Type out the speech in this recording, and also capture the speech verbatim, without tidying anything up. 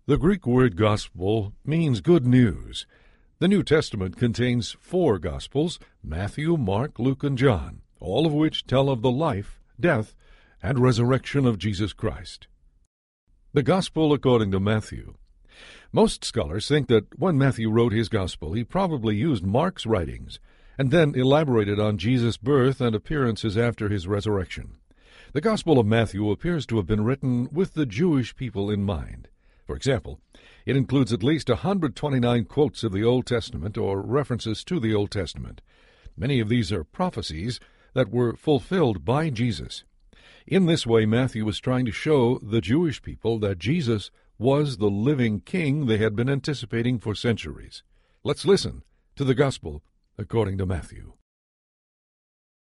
The Greek word gospel means good news. The New Testament contains four Gospels, Matthew, Mark, Luke, and John, all of which tell of the life, death, and resurrection of Jesus Christ. The Gospel according to Matthew. Most scholars think that when Matthew wrote his Gospel, he probably used Mark's writings and then elaborated on Jesus' birth and appearances after his resurrection. The Gospel of Matthew appears to have been written with the Jewish people in mind. For example, it includes at least one hundred twenty-nine quotes of the Old Testament or references to the Old Testament. Many of these are prophecies that were fulfilled by Jesus. In this way, Matthew was trying to show the Jewish people that Jesus was the living king they had been anticipating for centuries. Let's listen to the Gospel according to Matthew.